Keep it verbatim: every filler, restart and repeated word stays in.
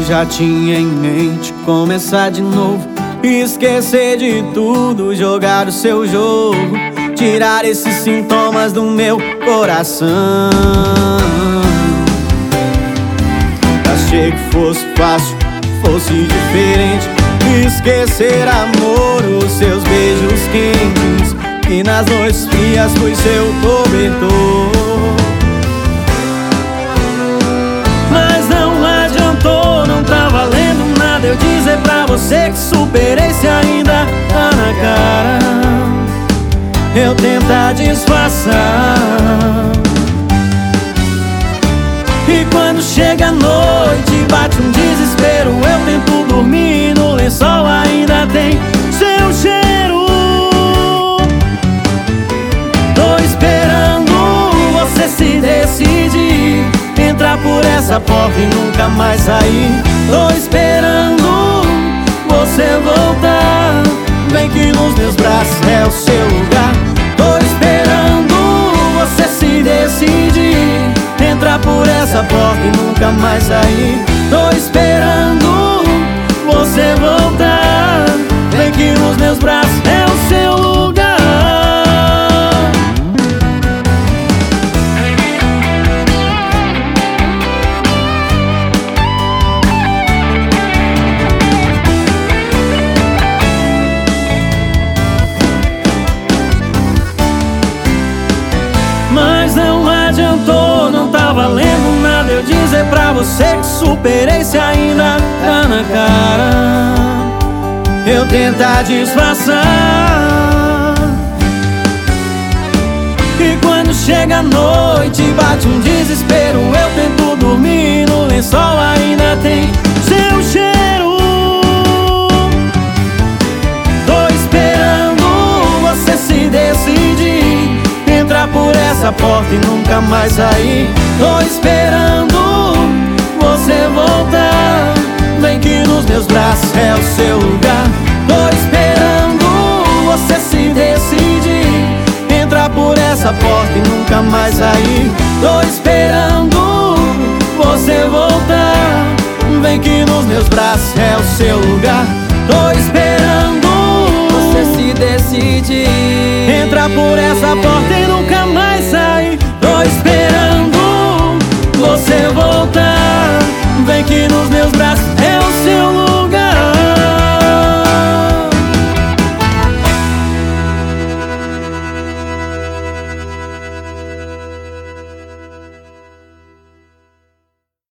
já tinha em mente começar de novo, esquecer de tudo, jogar o seu jogo, tirar esses sintomas do meu coração. Achei que fosse fácil, fosse diferente, esquecer amor, os seus beijos quentes, e nas noites frias fui seu cobertor. Mas não adiantou, não tá valendo nada eu dizer pra você que superei, se ainda tá na cara eu tentar disfarçar. E quando chega a noite, bate um desespero, eu tento dormir, no lençol ainda tem seu cheiro. Tô esperando você se decidir, entrar por essa porta e nunca mais sair. Tô esperando você voltar, vem que nos meus braços é o seu lugar. Tô esperando você se decidir, entrar por essa porta e nunca mais sair. Tô esperando você voltar, vem que nos meus braços é o seu lugar. Mas não adiantou, não tá valendo nada eu dizer pra você que superei, se ainda tá na cara eu tentar disfarçar. E quando chega a noite, bate um desespero, eu tento dormir, no lençol ainda tem seu cheiro. Tô esperando você se decidir, entrar por essa porta e nunca mais sair. Tô esperando você voltar, vem que nos meus braços é o seu lugar. Tô esperando você se decidir, entrar por essa porta e nunca mais sair.